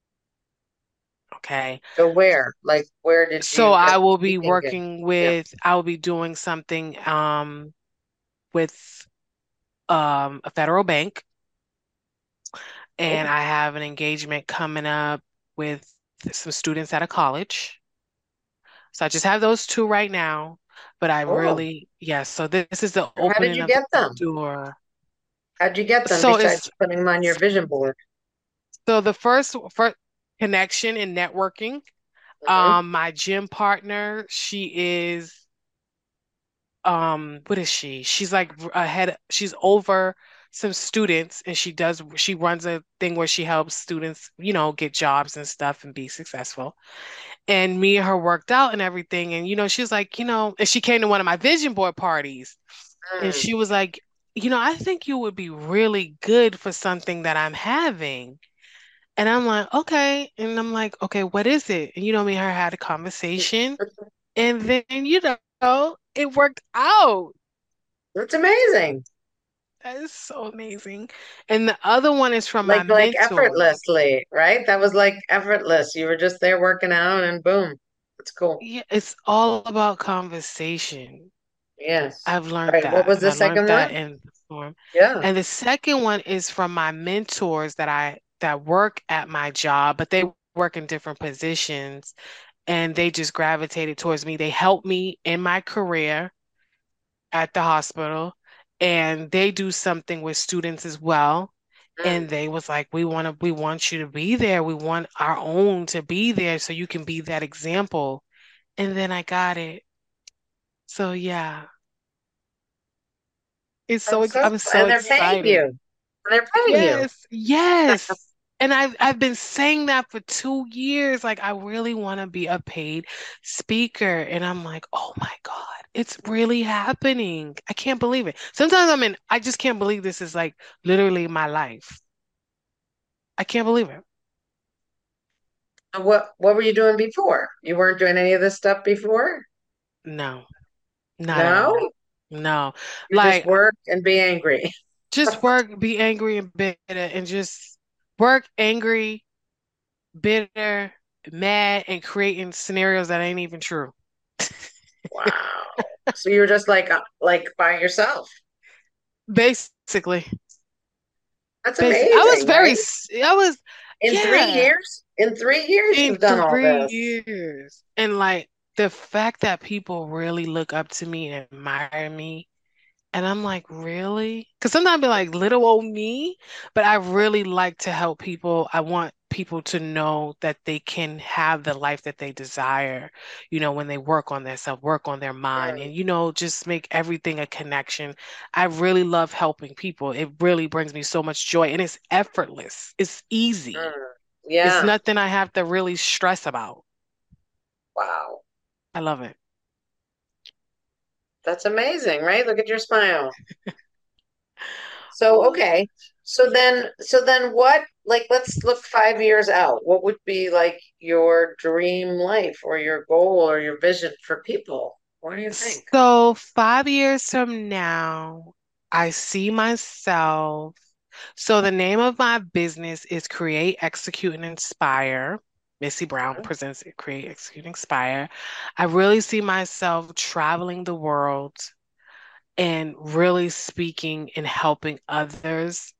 Okay. So where? Like where did So you I get will be speaking gig? working Yeah. with, I will be doing something um with um a federal bank, and Oh, I have an engagement coming up with some students at a college. So I just have those two right now, but I oh. really, yes, so this is the So how did opening you of the get them? door. How'd you get them So besides it's putting them on your vision board? so the first first connection and networking. Hmm. Um, my gym partner, she is um what is she? She's like ahead, she's over some students, and she does she runs a thing where she helps students, you know, get jobs and stuff and be successful. And me and her worked out and everything. And you know, she's like, you know, and she came to one of my vision board parties, and Mm. she was like, you know, I think you would be really good for something that I'm having. And I'm like, okay. And I'm like, okay, what is it? And you know, me and her had a conversation. And then, you know, it worked out. That's amazing. That is so amazing. And the other one is from my Like like mentor. effortlessly, right? That was like effortless. You were just there working out and boom. That's cool. Yeah, it's all about conversation. Yes. I've learned Right. What that. was And the I learned second one? that in the form. Yeah. And the second one is from my mentors that I that work at my job, but they work in different positions, and they just gravitated towards me. They helped me in my career at the hospital, and they do something with students as well. Mm. And they was like, we want to, we want you to be there. We want our own to be there so you can be that example. And then I got it. So yeah, it's so, That's ex- so, I'm so and they're paying excited. you. They're paying you. Yes, yes. And I've I've been saying that for two years. Like, I really want to be a paid speaker. And I'm like, oh my God, it's really happening. I can't believe it. Sometimes I'm in, I just can't believe this is like literally my life. I can't believe it. And What what were you doing before? You weren't doing any of this stuff before? No, not at all. No? No. You just Like, work and be angry. just work, be angry and bitter, and just work, angry, bitter, mad, and creating scenarios that ain't even true. Wow. So you were just like uh, like by yourself. Basically, That's basically, I was amazing, very, right? s- I was, In three yeah, years? In three years in you've done all three this. years. And like the fact that people really look up to me and admire me. And I'm like, really? Because sometimes I be like, little old me, but I really like to help people. I want people to know that they can have the life that they desire, you know, when they work on themselves, work on their mind, Mm, and, you know, just make everything a connection. I really love helping people. It really brings me so much joy, and it's effortless. It's easy. mm. It's Yeah. nothing I have to really stress about. Wow. I love it. That's amazing, right? Look at your smile. So, okay. So then, so then what, like, let's look five years out. What would be like your dream life or your goal or your vision for people? What do you think? So five years from now, I see myself. So the name of my business is Create, Execute, and Inspire. Missy Brown Mhm. presents Create, Execute, Inspire. I really see myself traveling the world and really speaking and helping others.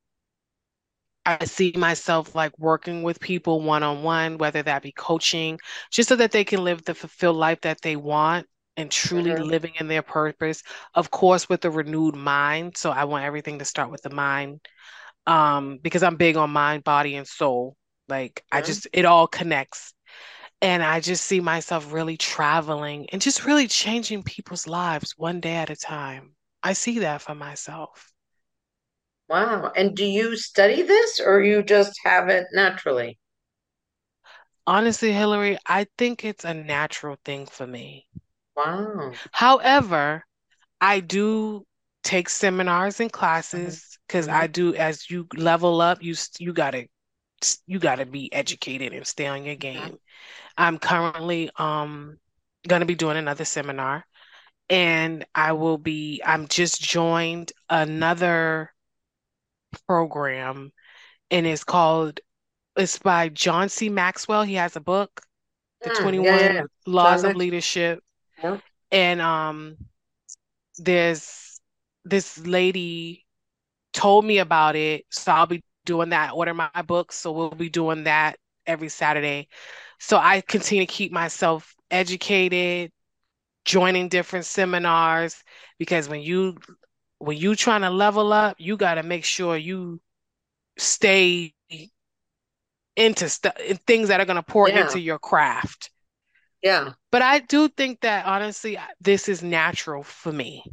I see myself like working with people one on one, whether that be coaching, just so that they can live the fulfilled life that they want and truly Mhm. living in their purpose. Of course, with a renewed mind. So I want everything to start with the mind, um, because I'm big on mind, body, and soul. Like I Mhm. just, it all connects. And I just see myself really traveling and just really changing people's lives one day at a time. I see that for myself. Wow. And do you study this or you just have it naturally? Honestly, Hillary, I think it's a natural thing for me. Wow. However, I do take seminars and Mhm. classes because I Mhm. do, as you level up, you s- you gotta you gotta be educated and stay on your Mhm. game. I'm currently um gonna be doing another seminar, and I will be I'm just joined another program, and it's called it's by John C. Maxwell. He has a book, The Mm, yeah, yeah, yeah. twenty-one John Laws of Max. Leadership. Yeah. And um there's this lady told me about it, so I'll be doing that, order my books, so we'll be doing that every Saturday. So I continue to keep myself educated, joining different seminars, because when you when you trying to level up, you got to make sure you stay into stuff things that are going to pour Yeah. into your craft. Yeah. But I do think that honestly, this is natural for me.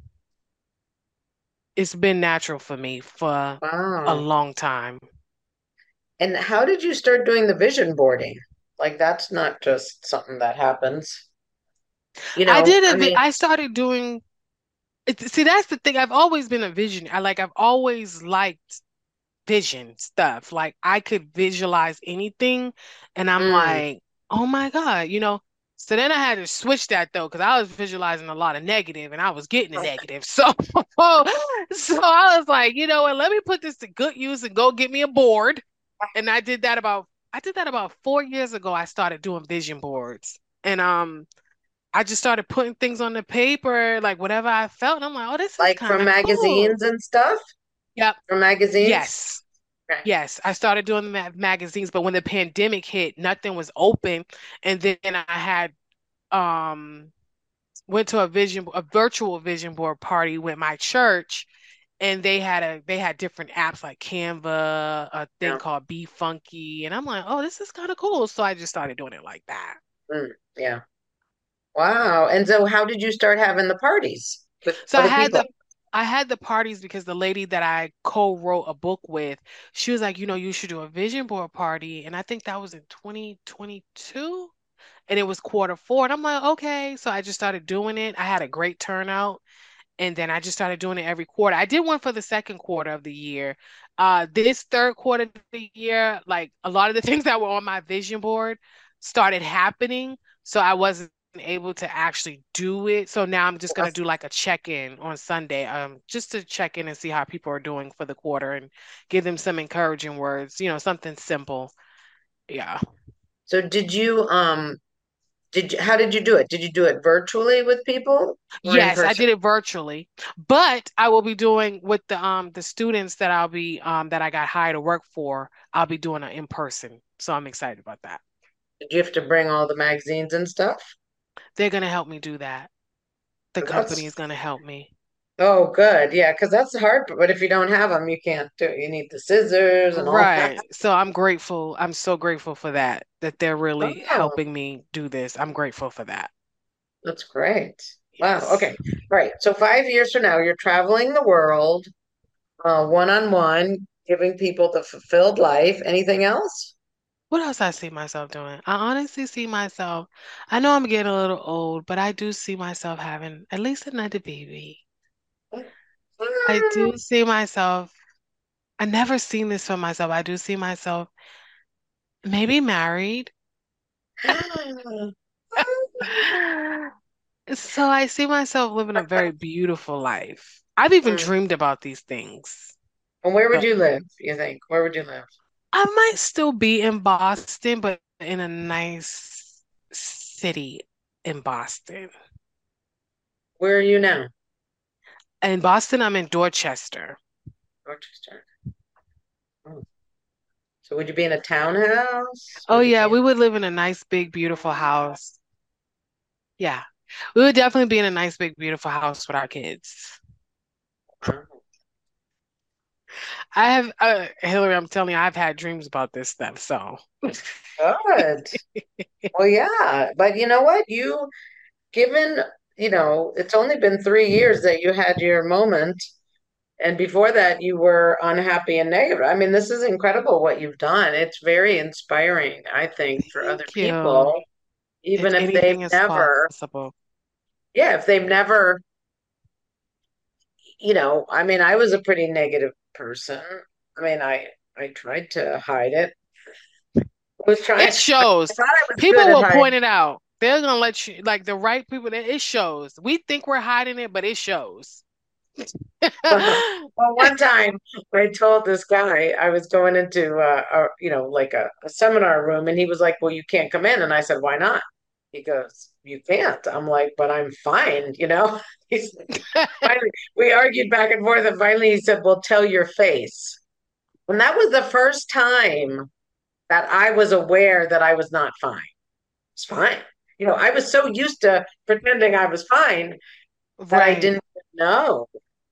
It's been natural for me for a Wow. long time. And how did you start doing the vision boarding? Like that's not just something that happens. You I know, did I a vi- mean, I started doing it, see, that's the thing. I've always been a vision. I like I've always liked vision stuff. Like I could visualize anything and I'm mm, like, "Oh my God," you know. So then I had to switch that though, because I was visualizing a lot of negative and I was getting the negative. So, so I was like, you know what, let me put this to good use and go get me a board. And I did that about I did that about four years ago. I started doing vision boards. And um I just started putting things on the paper, like whatever I felt. And I'm like, oh, this is like kind from of cool. magazines and stuff? Yep. From magazines? Yes. Okay. Yes. I started doing the ma magazines, but when the pandemic hit, nothing was open. And then I had um went to a vision a virtual vision board party with my church, and they had a they had different apps like Canva, a thing Yeah. called Be Funky, and I'm like, oh, this is kind of cool. So I just started doing it like that. Mm, yeah. Wow. And so how did you start having the parties with So I other had people? the I had the parties because the lady that I co-wrote a book with, she was like, you know, you should do a vision board party. And I think that was in twenty twenty-two. And it was quarter four. And I'm like, okay. So I just started doing it. I had a great turnout. And then I just started doing it every quarter. I did one for the second quarter of the year. Uh, this third quarter of the year, like a lot of the things that were on my vision board started happening. So I wasn't able to actually do it. So now I'm just gonna do like a check-in on Sunday, um, just to check in and see how people are doing for the quarter and give them some encouraging words, you know, something simple. Yeah. So did you um did you how did you do it? Did you do it virtually with people or in Yes, I person? did it virtually, but I will be doing with the um the students that I'll be um that I got hired to work for. I'll be doing it in person, so I'm excited about that. Did you have to bring all the magazines and stuff? They're gonna help me do that. The company is That's gonna help me. oh good. Yeah, because that's the hard part. But if you don't have them, you can't do it. You need the scissors and all that. Right. So I'm grateful. I'm so grateful for that, that they're really Oh, helping me do this. I'm grateful for that. that's great. Wow. Yes. Okay. All right. So five years from now, you're traveling the world, uh, one on one, giving people the fulfilled life. Anything else? What else I see myself doing? I honestly see myself. I know I'm getting a little old, but I do see myself having at least another baby. I do see myself. I never seen this for myself. I do see myself maybe married. So I see myself living a very beautiful life. I've even Mm, dreamed about these things. And where would But you live, you think? Where would you live? I might still be in Boston, but in a nice city in Boston. Where are you now? In Boston, I'm in Dorchester. Rochester. Oh. So would you be in a townhouse? Oh Would you yeah, be in we would live in a nice, big, beautiful house. Yeah, we would definitely be in a nice, big, beautiful house with our kids. oh, I have, uh, Hillary, I'm telling you, I've had dreams about this stuff. So, good. Well, yeah, but you know what? You given, you know, it's only been three years that you had your moment, and before that you were unhappy and negative. I mean, this is incredible what you've done. It's very inspiring, I think, for other thank you. people, even It, if they've anything is never, possible. yeah, if they've never, you know, I mean, I was a pretty negative person. I mean, I I tried to hide it. I was trying, It I shows. thought I was good People at will point hiding. it out. They're gonna let you, like the right people, it it shows. We think we're hiding it, but it shows. Well, one time I told this guy I was going into uh, a, you know, like a, a seminar room, and he was like, "Well, you can't come in." And I said, "Why not?" He goes, "You can't." I'm like, "But I'm fine," you know. He's finally we argued back and forth, and finally he said, "Well, tell your face." And that was the first time that I was aware that I was not fine. It's fine. You know, I was so used to pretending I was fine that I Right, didn't know.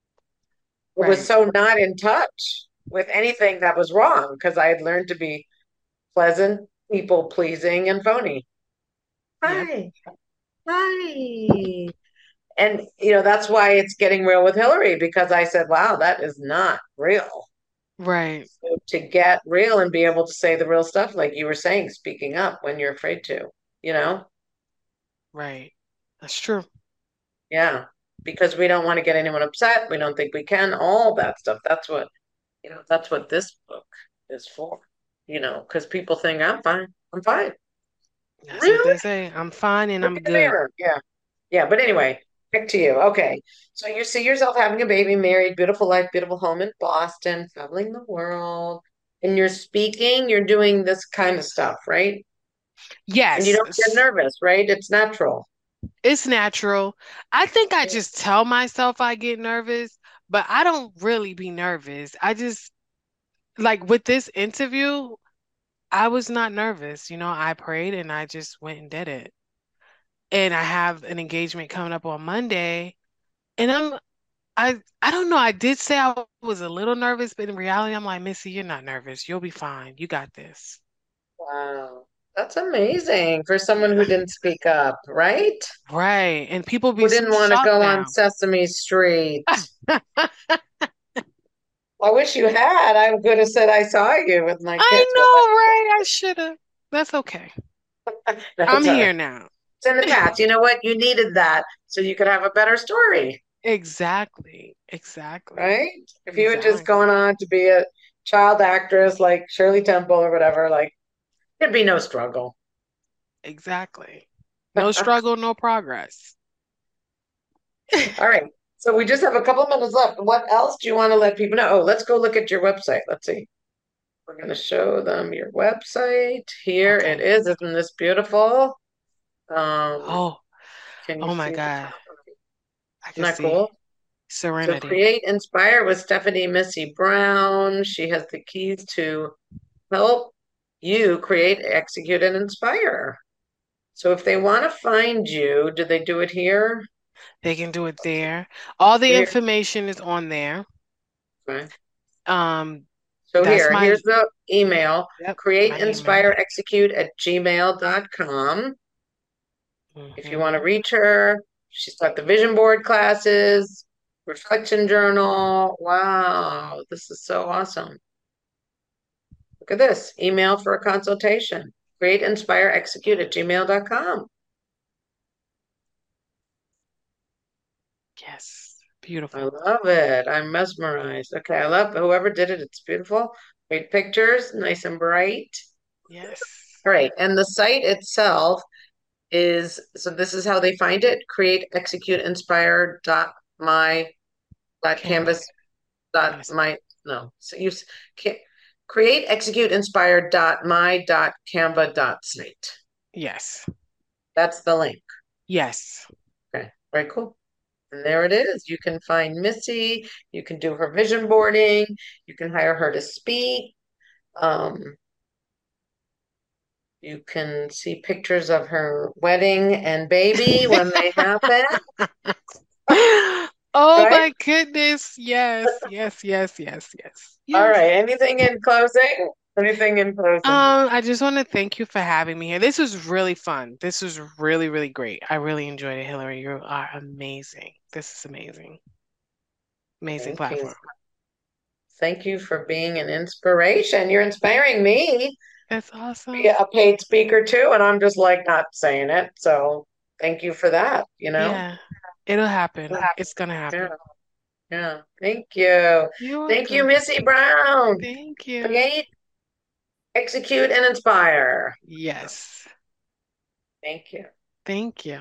It was right. so not in touch with anything that was wrong because I had learned to be pleasant, people pleasing, and phony. Yep, Hi, hi. And, you know, that's why it's getting real with Hillary because I said, wow, that is not real. right, So to get real and be able to say the real stuff, like you were saying, speaking up when you're afraid to, you know? right. That's true. Yeah. Because we don't want to get anyone upset. We don't think we can, all that stuff. That's what, you know, that's what this book is for, you know, because people think I'm fine. I'm fine. That's what Really? they say. I'm fine and Look I'm in the good. mirror. Yeah. Yeah. But anyway, back to you. Okay. So you see yourself having a baby, married, beautiful life, beautiful home in Boston, traveling the world, and you're speaking, you're doing this kind of stuff, right? And you Yes, don't get s- nervous, right? It's natural. it's natural. I think I just tell myself I get nervous, but I don't really be nervous. I just, like with this interview, I was not nervous. You know, I prayed and I just went and did it. And I have an engagement coming up on Monday, and I'm I I don't know. I did say I was a little nervous, but in reality, I'm like, Missy, you're not nervous. You'll be fine. You got this. Wow. That's amazing for someone Yeah. who didn't speak up, right? Right. And people Who be so didn't want to shocked go on now. Sesame Street. I wish you had. I could have said I saw you with my kids, I but know, right? I should have. That's okay. I'm that's all right. here now. It's in the past. You know what? You needed that so you could have a better story, Exactly. Exactly. right? If you had just gone Exactly. on to be a child actress like Shirley Temple or whatever, like there'd be no struggle. Exactly. No struggle, no progress. All right. So we just have a couple of minutes left. What else do you want to let people know? Oh, let's go look at your website. Let's see. We're going to show them your website. Here it Okay. is. Isn't this beautiful? Um, Oh, can you oh my see the God. top of it? I Isn't can that see cool? So serenity. create, inspire with Stephanie Missy Brown. She has the keys to help you create, execute, and inspire. So if they want to find you, do they do it here? They can do it there. All the Here. information is on there. Okay. Um, So that's here, my, here's the email, yep, create, my email. inspire, execute at gmail dot com. If you want to Hmm. reach her, she's got the vision board classes, reflection journal. Wow, this is so awesome. Look at this, email for a consultation. Create, inspire, execute at gmail dot com. Yes, I beautiful. love it. I'm mesmerized. Okay, I love whoever did it. It's beautiful. Great pictures, nice and bright. Yes. All right, and the site itself is so this is how they find it. Create, execute, inspire dot my dot Canvas. canvas dot Canvas. my no. So you can't create, execute, inspire dot my dot canva dot site. Yes. That's the link. Yes. Okay, very cool. And there it is. You can find Missy. You can do her vision boarding. You can hire her to speak. Um, you can see pictures of her wedding and baby when they happen. Oh Right? my goodness. Yes, yes, yes, yes, yes. All Yes. right. Anything in closing? Anything in closing? Um, I just want to thank you for having me here. This was really fun. This was really, really great. I really enjoyed it, Hillary. You are amazing. This is amazing. Amazing Thank you. platform. Thank you for being an inspiration. You're inspiring me That's to awesome. be a paid speaker too, and I'm just like not saying it. So thank you for that, you know? Yeah, it'll happen. It'll happen. It's gonna happen. Yeah. Yeah. Thank you. You're Thank you, welcome. Missy Brown. Thank you. Create, execute, and inspire. Yes. Thank you. Thank you.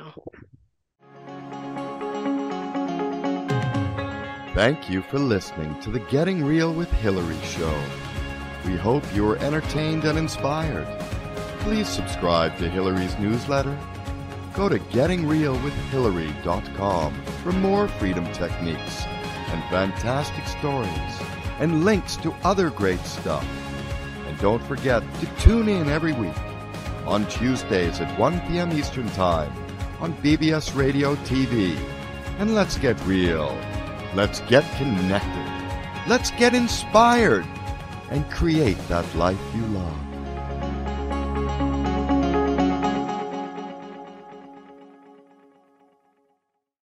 Thank you for listening to the Getting Real with Hillary show. We hope you were entertained and inspired. Please subscribe to Hillary's newsletter. Go to getting real with hillary dot com for more freedom techniques and fantastic stories and links to other great stuff. And don't forget to tune in every week on Tuesdays at one p.m. Eastern Time on B B S Radio T V. And let's get real. Let's get connected. Let's get inspired and create that life you love.